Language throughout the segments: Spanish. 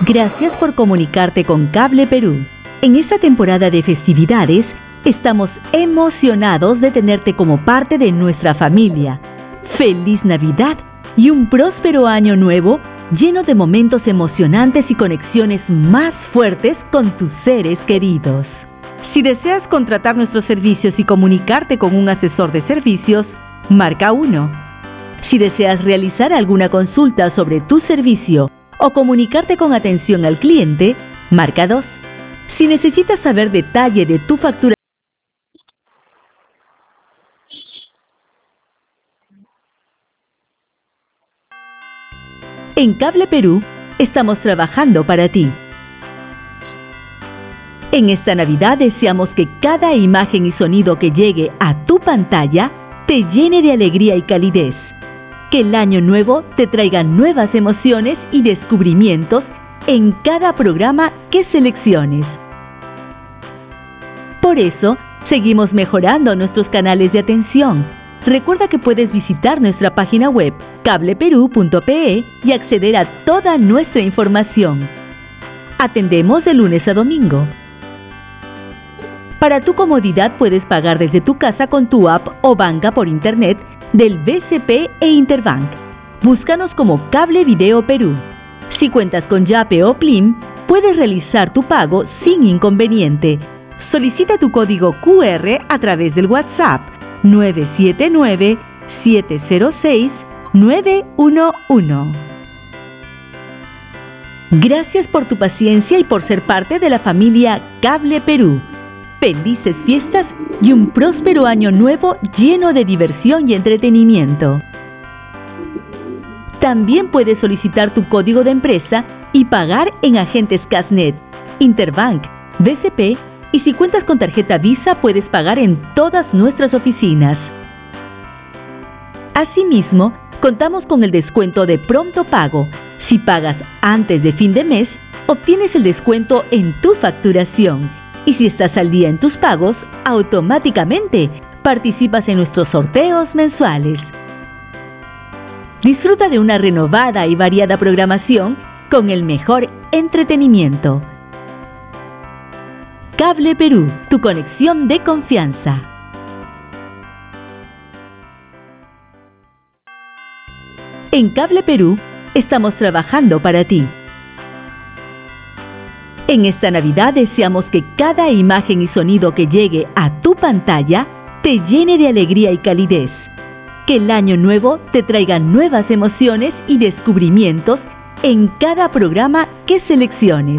Gracias por comunicarte con Cable Perú. En esta temporada de festividades, estamos emocionados de tenerte como parte de nuestra familia. ¡Feliz Navidad y un próspero año nuevo lleno de momentos emocionantes y conexiones más fuertes con tus seres queridos! Si deseas contratar nuestros servicios y comunicarte con un asesor de servicios, marca 1. Si deseas realizar alguna consulta sobre tu servicio o comunicarte con atención al cliente, marca 2. Si necesitas saber detalle de tu factura, en Cable Perú estamos trabajando para ti. En esta Navidad deseamos que cada imagen y sonido que llegue a tu pantalla te llene de alegría y calidez. Que el año nuevo te traiga nuevas emociones y descubrimientos en cada programa que selecciones. Por eso, seguimos mejorando nuestros canales de atención. Recuerda que puedes visitar nuestra página web cableperú.pe y acceder a toda nuestra información. Atendemos de lunes a domingo. Para tu comodidad puedes pagar desde tu casa con tu app o banca por internet del BCP e Interbank. Búscanos como Cable Video Perú. Si cuentas con Yape o Plim, puedes realizar tu pago sin inconveniente. Solicita tu código QR a través del WhatsApp 979-706-911. Gracias por tu paciencia y por ser parte de la familia Cable Perú. Felices fiestas y un próspero año nuevo lleno de diversión y entretenimiento. También puedes solicitar tu código de empresa y pagar en agentes Casnet, Interbank, BCP, y si cuentas con tarjeta Visa puedes pagar en todas nuestras oficinas. Asimismo, contamos con el descuento de pronto pago. Si pagas antes de fin de mes, obtienes el descuento en tu facturación. Y si estás al día en tus pagos, automáticamente participas en nuestros sorteos mensuales. Disfruta de una renovada y variada programación con el mejor entretenimiento. Cable Perú, tu conexión de confianza. En Cable Perú estamos trabajando para ti. En esta Navidad deseamos que cada imagen y sonido que llegue a tu pantalla te llene de alegría y calidez. Que el año nuevo te traiga nuevas emociones y descubrimientos en cada programa que selecciones.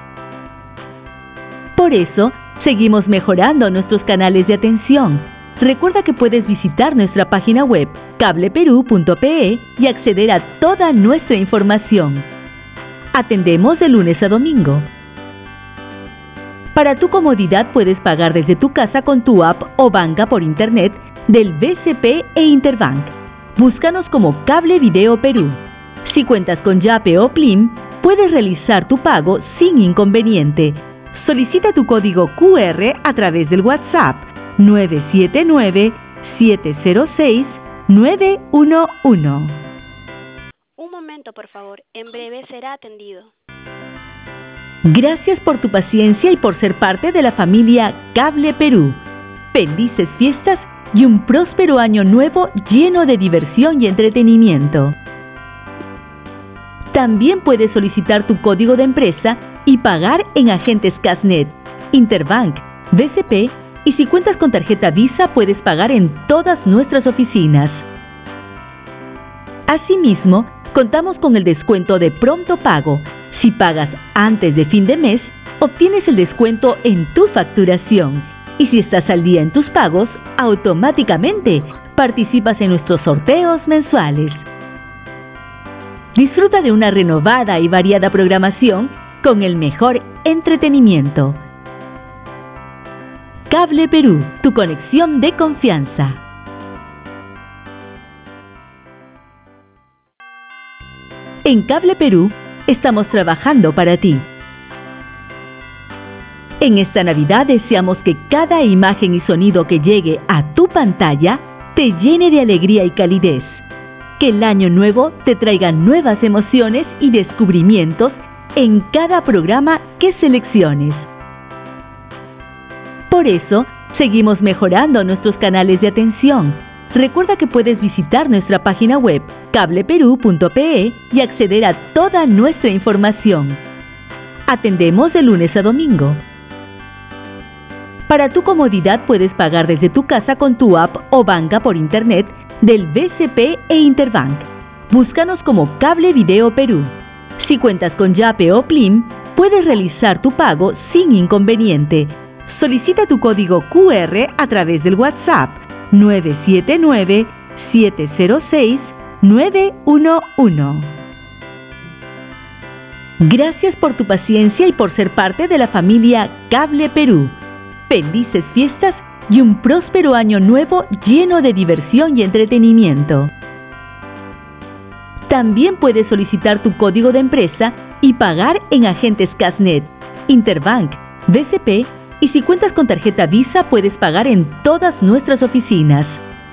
Por eso, seguimos mejorando nuestros canales de atención. Recuerda que puedes visitar nuestra página web cableperú.pe y acceder a toda nuestra información. Atendemos de lunes a domingo. Para tu comodidad puedes pagar desde tu casa con tu app o banca por internet del BCP e Interbank. Búscanos como Cable Video Perú. Si cuentas con Yape o Plim, puedes realizar tu pago sin inconveniente. Solicita tu código QR a través del WhatsApp 979-706-911. Un momento, por favor. En breve será atendido. Gracias por tu paciencia y por ser parte de la familia Cable Perú. Felices fiestas y un próspero año nuevo lleno de diversión y entretenimiento. También puedes solicitar tu código de empresa y pagar en agentes Casnet, Interbank, BCP, y si cuentas con tarjeta Visa puedes pagar en todas nuestras oficinas. Asimismo, contamos con el descuento de pronto pago. Si pagas antes de fin de mes, obtienes el descuento en tu facturación. Y si estás al día en tus pagos, automáticamente participas en nuestros sorteos mensuales. Disfruta de una renovada y variada programación con el mejor entretenimiento. Cable Perú, tu conexión de confianza. En Cable Perú estamos trabajando para ti. En esta Navidad deseamos que cada imagen y sonido que llegue a tu pantalla te llene de alegría y calidez. Que el año nuevo te traiga nuevas emociones y descubrimientos en cada programa que selecciones. Por eso, seguimos mejorando nuestros canales de atención. Recuerda que puedes visitar nuestra página web cableperú.pe y acceder a toda nuestra información. Atendemos de lunes a domingo. Para tu comodidad puedes pagar desde tu casa con tu app o banca por internet del BCP e Interbank. Búscanos como Cable Video Perú. Si cuentas con Yape o Plim, puedes realizar tu pago sin inconveniente. Solicita tu código QR a través del WhatsApp 979-706-911. Gracias por tu paciencia y por ser parte de la familia Cable Perú. Felices fiestas y un próspero año nuevo lleno de diversión y entretenimiento. También puedes solicitar tu código de empresa y pagar en agentes Casnet, Interbank, BCP, y si cuentas con tarjeta Visa puedes pagar en todas nuestras oficinas.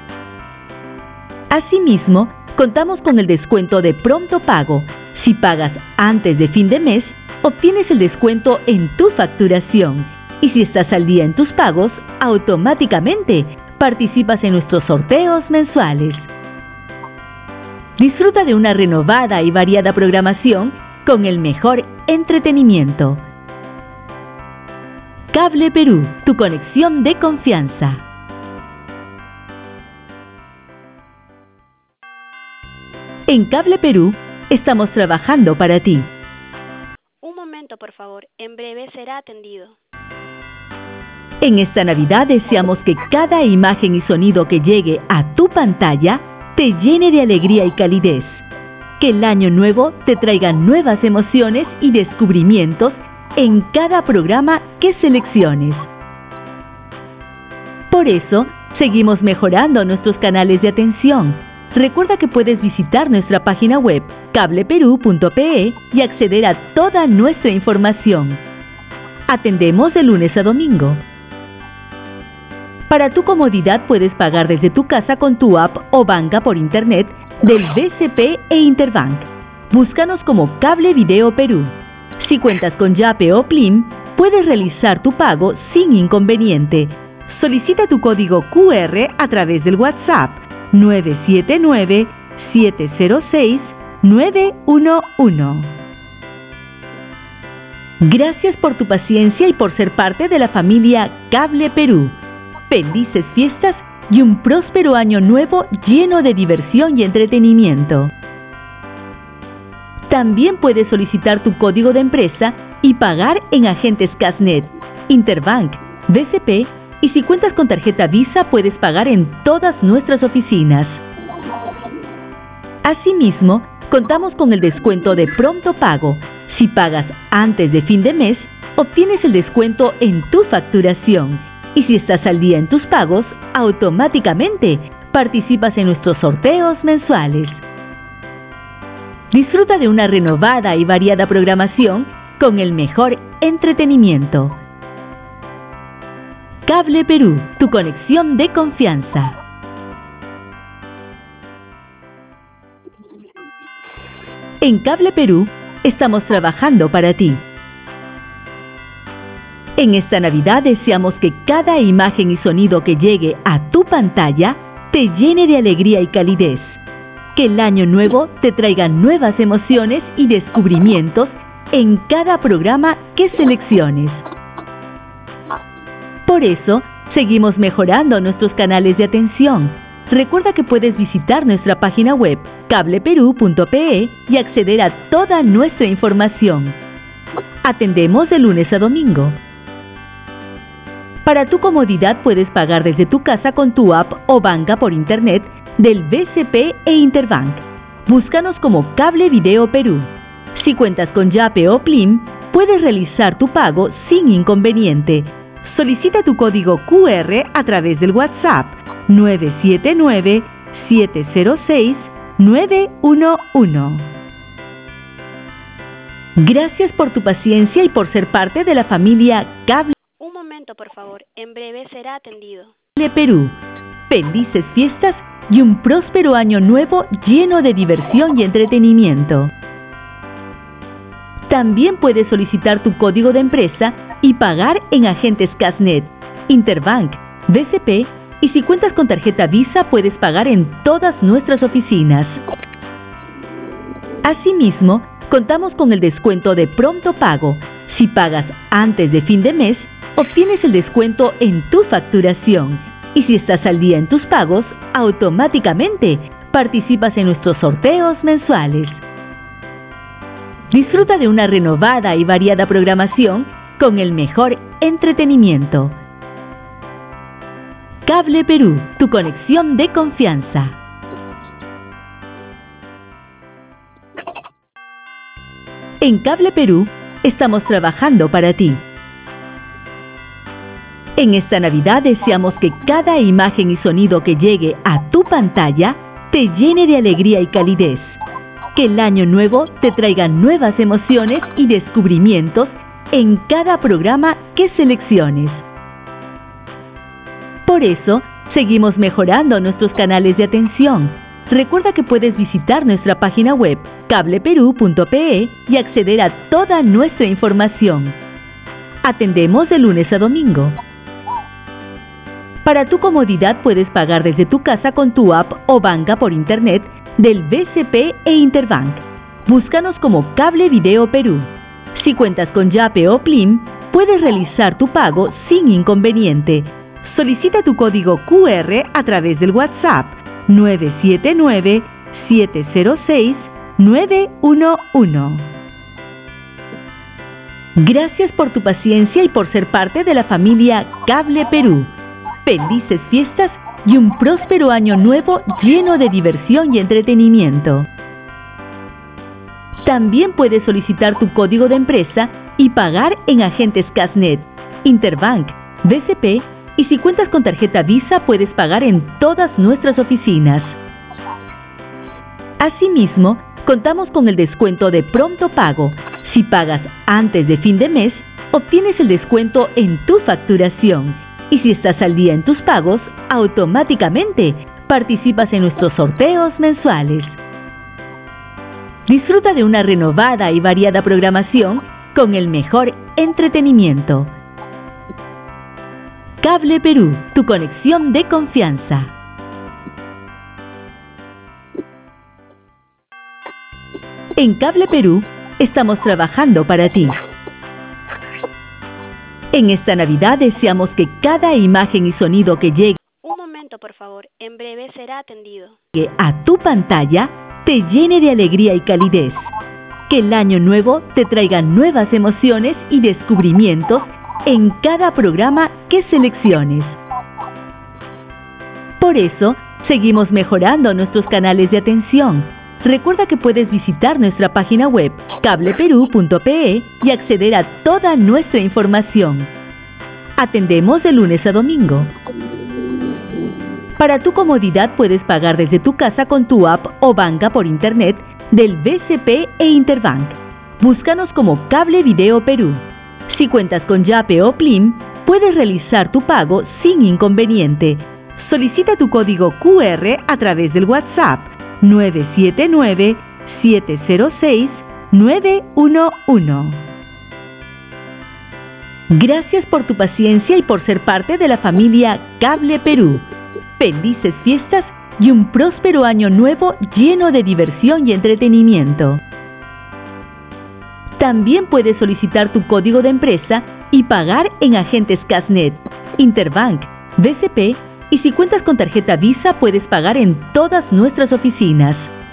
Asimismo, contamos con el descuento de pronto pago. Si pagas antes de fin de mes, obtienes el descuento en tu facturación. Y si estás al día en tus pagos, automáticamente participas en nuestros sorteos mensuales. Disfruta de una renovada y variada programación con el mejor entretenimiento. Cable Perú, tu conexión de confianza. En Cable Perú, estamos trabajando para ti. Un momento, por favor. En breve será atendido. En esta Navidad deseamos que cada imagen y sonido que llegue a tu pantalla te llene de alegría y calidez. Que el año nuevo te traiga nuevas emociones y descubrimientos en cada programa que selecciones. Por eso, seguimos mejorando nuestros canales de atención. Recuerda que puedes visitar nuestra página web cableperú.pe y acceder a toda nuestra información. Atendemos de lunes a domingo. Para tu comodidad puedes pagar desde tu casa con tu app o banca por internet del BCP e Interbank. Búscanos como Cable Video Perú. Si cuentas con Yape o Plim, puedes realizar tu pago sin inconveniente. Solicita tu código QR a través del WhatsApp 979-706-911. Gracias por tu paciencia y por ser parte de la familia Cable Perú. Felices fiestas y un próspero año nuevo lleno de diversión y entretenimiento. También puedes solicitar tu código de empresa y pagar en agentes Casnet, Interbank, BCP, y si cuentas con tarjeta Visa puedes pagar en todas nuestras oficinas. Asimismo, contamos con el descuento de pronto pago. Si pagas antes de fin de mes, obtienes el descuento en tu facturación. Y si estás al día en tus pagos, automáticamente participas en nuestros sorteos mensuales. Disfruta de una renovada y variada programación con el mejor entretenimiento. Cable Perú, tu conexión de confianza. En Cable Perú, estamos trabajando para ti. En esta Navidad deseamos que cada imagen y sonido que llegue a tu pantalla te llene de alegría y calidez. Que el año nuevo te traiga nuevas emociones y descubrimientos en cada programa que selecciones. Por eso, seguimos mejorando nuestros canales de atención. Recuerda que puedes visitar nuestra página web cableperú.pe y acceder a toda nuestra información. Atendemos de lunes a domingo. Para tu comodidad puedes pagar desde tu casa con tu app o banca por internet del BCP e Interbank. Búscanos como Cable Video Perú. Si cuentas con Yape o Plim, puedes realizar tu pago sin inconveniente. Solicita tu código QR a través del WhatsApp 979-706-911. Gracias por tu paciencia y por ser parte de la familia Cable Un momento, por favor. En breve será atendido. Perú. Felices fiestas y un próspero año nuevo lleno de diversión y entretenimiento. También puedes solicitar tu código de empresa y pagar en agentes Casnet, Interbank, BCP, y si cuentas con tarjeta Visa puedes pagar en todas nuestras oficinas. Asimismo, contamos con el descuento de pronto pago. Si pagas antes de fin de mes, obtienes el descuento en tu facturación. Y si estás al día en tus pagos, automáticamente participas en nuestros sorteos mensuales. Disfruta de una renovada y variada programación con el mejor entretenimiento. Cable Perú, tu conexión de confianza. En Cable Perú, estamos trabajando para ti. En esta Navidad deseamos que cada imagen y sonido que llegue a tu pantalla te llene de alegría y calidez. Que el año nuevo te traiga nuevas emociones y descubrimientos en cada programa que selecciones. Por eso, seguimos mejorando nuestros canales de atención. Recuerda que puedes visitar nuestra página web cableperú.pe y acceder a toda nuestra información. Atendemos de lunes a domingo. Para tu comodidad puedes pagar desde tu casa con tu app o banca por internet del BCP e Interbank. Búscanos como Cable Video Perú. Si cuentas con Yape o Plim, puedes realizar tu pago sin inconveniente. Solicita tu código QR a través del WhatsApp 979-706-911. Gracias por tu paciencia y por ser parte de la familia Cable Perú. Felices fiestas y un próspero año nuevo lleno de diversión y entretenimiento. También puedes solicitar tu código de empresa y pagar en agentes Casnet, Interbank, BCP, y si cuentas con tarjeta Visa puedes pagar en todas nuestras oficinas. Asimismo, contamos con el descuento de pronto pago. Si pagas antes de fin de mes, obtienes el descuento en tu facturación. Y si estás al día en tus pagos, automáticamente participas en nuestros sorteos mensuales. Disfruta de una renovada y variada programación con el mejor entretenimiento. Cable Perú, tu conexión de confianza. En Cable Perú, estamos trabajando para ti. En esta Navidad deseamos que cada imagen y sonido que llegue Un momento, por favor. En breve será atendido. a tu pantalla te llene de alegría y calidez. Que el año nuevo te traiga nuevas emociones y descubrimientos en cada programa que selecciones. Por eso, seguimos mejorando nuestros canales de atención. Recuerda que puedes visitar nuestra página web cableperú.pe y acceder a toda nuestra información. Atendemos de lunes a domingo. Para tu comodidad puedes pagar desde tu casa con tu app o banca por internet del BCP e Interbank. Búscanos como Cable Video Perú. Si cuentas con Yape o Plim, puedes realizar tu pago sin inconveniente. Solicita tu código QR a través del WhatsApp 979-706-911. Gracias por tu paciencia y por ser parte de la familia Cable Perú. Felices fiestas y un próspero año nuevo lleno de diversión y entretenimiento. También puedes solicitar tu código de empresa y pagar en agentes Casnet, Interbank, BCP, y si cuentas con tarjeta Visa puedes pagar en todas nuestras oficinas.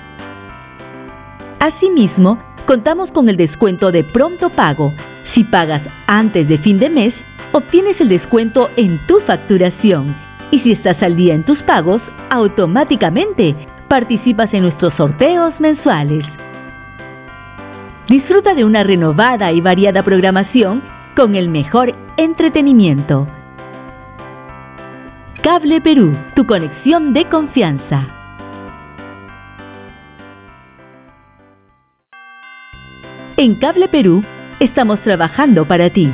Asimismo, contamos con el descuento de pronto pago. Si pagas antes de fin de mes, obtienes el descuento en tu facturación. Y si estás al día en tus pagos, automáticamente participas en nuestros sorteos mensuales. Disfruta de una renovada y variada programación con el mejor entretenimiento. Cable Perú, tu conexión de confianza. En Cable Perú, estamos trabajando para ti.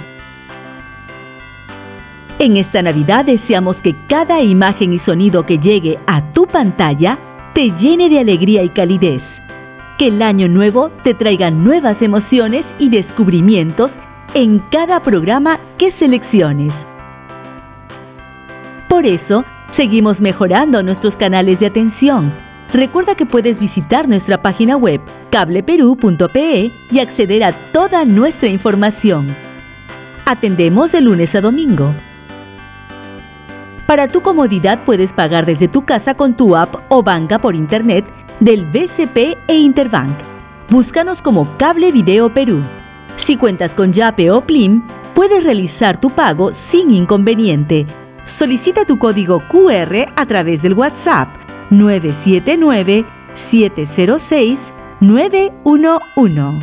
En esta Navidad deseamos que cada imagen y sonido que llegue a tu pantalla te llene de alegría y calidez. Que el año nuevo te traiga nuevas emociones y descubrimientos en cada programa que selecciones. Por eso, seguimos mejorando nuestros canales de atención. Recuerda que puedes visitar nuestra página web cableperú.pe y acceder a toda nuestra información. Atendemos de lunes a domingo. Para tu comodidad puedes pagar desde tu casa con tu app o banca por internet del BCP e Interbank. Búscanos como Cable Video Perú. Si cuentas con Yape o Plim, puedes realizar tu pago sin inconveniente. Solicita tu código QR a través del WhatsApp 979-706-911.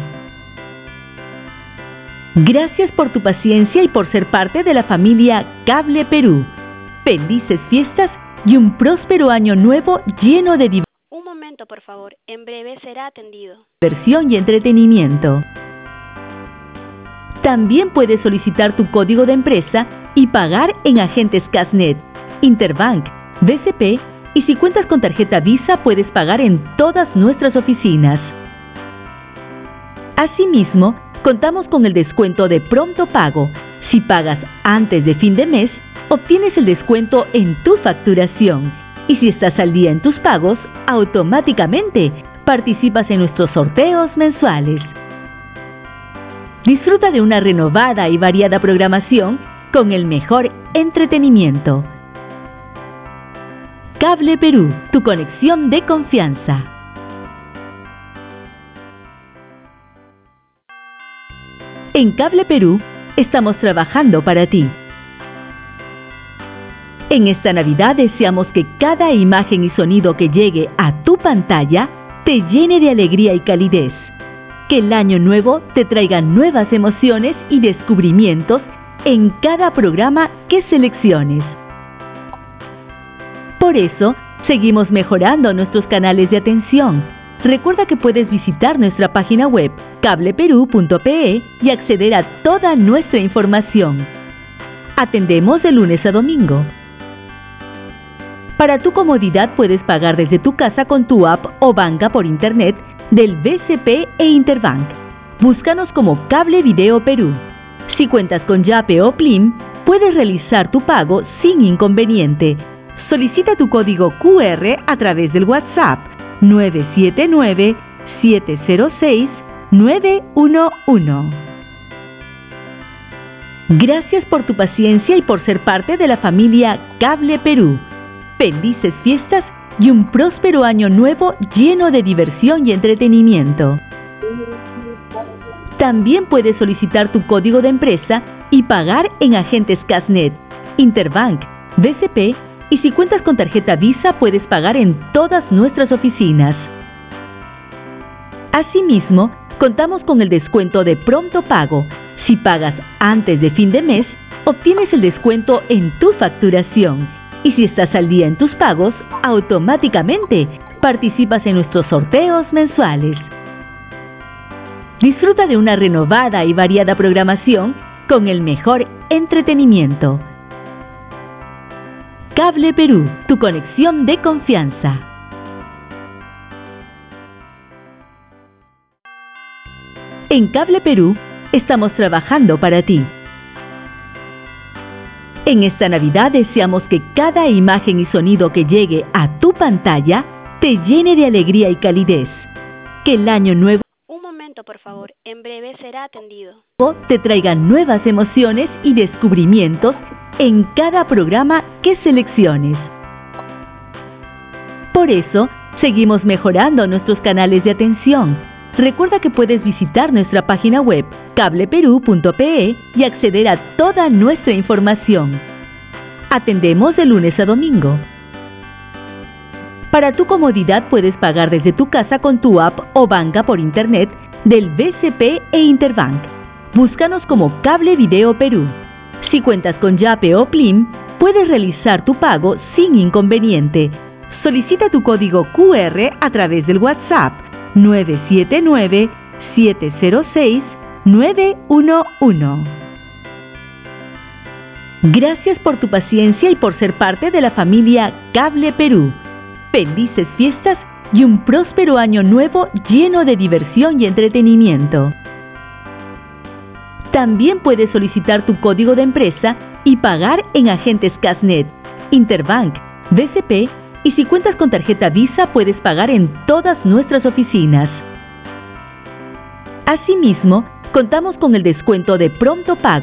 Gracias por tu paciencia y por ser parte de la familia Cable Perú. Felices fiestas y un próspero año nuevo lleno de diversión. Un momento, por favor. En breve será atendido. Diversión y entretenimiento. También puedes solicitar tu código de empresa y pagar en agentes Casnet, Interbank, BCP y si cuentas con tarjeta Visa puedes pagar en todas nuestras oficinas. Asimismo, contamos con el descuento de pronto pago. Si pagas antes de fin de mes, obtienes el descuento en tu facturación. Y si estás al día en tus pagos, automáticamente participas en nuestros sorteos mensuales. Disfruta de una renovada y variada programación con el mejor entretenimiento. Cable Perú, tu conexión de confianza. En Cable Perú, estamos trabajando para ti. En esta Navidad deseamos que cada imagen y sonido que llegue a tu pantalla te llene de alegría y calidez. Que el año nuevo te traiga nuevas emociones y descubrimientos en cada programa que selecciones. Por eso, seguimos mejorando nuestros canales de atención. Recuerda que puedes visitar nuestra página web cableperú.pe y acceder a toda nuestra información. Atendemos de lunes a domingo. Para tu comodidad puedes pagar desde tu casa con tu app o banca por internet del BCP e Interbank. Búscanos como Cable Video Perú. Si cuentas con Yape o Plim, puedes realizar tu pago sin inconveniente. Solicita tu código QR a través del WhatsApp 979-706-911. Gracias por tu paciencia y por ser parte de la familia Cable Perú. Felices fiestas y un próspero año nuevo lleno de diversión y entretenimiento. También puedes solicitar tu código de empresa y pagar en agentes Casnet, Interbank, BCP y si cuentas con tarjeta Visa puedes pagar en todas nuestras oficinas. Asimismo, contamos con el descuento de pronto pago. Si pagas antes de fin de mes, obtienes el descuento en tu facturación. Y si estás al día en tus pagos, automáticamente participas en nuestros sorteos mensuales. Disfruta de una renovada y variada programación con el mejor entretenimiento. Cable Perú, tu conexión de confianza. En Cable Perú, estamos trabajando para ti. En esta Navidad deseamos que cada imagen y sonido que llegue a tu pantalla te llene de alegría y calidez. Que el año nuevo Un momento, por favor. En breve será atendido. te traiga nuevas emociones y descubrimientos en cada programa que selecciones. Por eso, seguimos mejorando nuestros canales de atención. Recuerda que puedes visitar nuestra página web cableperú.pe y acceder a toda nuestra información. Atendemos de lunes a domingo. Para tu comodidad puedes pagar desde tu casa con tu app o banca por internet del BCP e Interbank. Búscanos como Cable Video Perú. Si cuentas con Yape o Plim, puedes realizar tu pago sin inconveniente. Solicita tu código QR a través del WhatsApp 979-706-911. Gracias por tu paciencia y por ser parte de la familia Cable Perú. Felices fiestas y un próspero año nuevo lleno de diversión y entretenimiento. También puedes solicitar tu código de empresa y pagar en agentes Casnet, Interbank, BCP, y si cuentas con tarjeta Visa puedes pagar en todas nuestras oficinas. Asimismo, contamos con el descuento de Pronto Pago,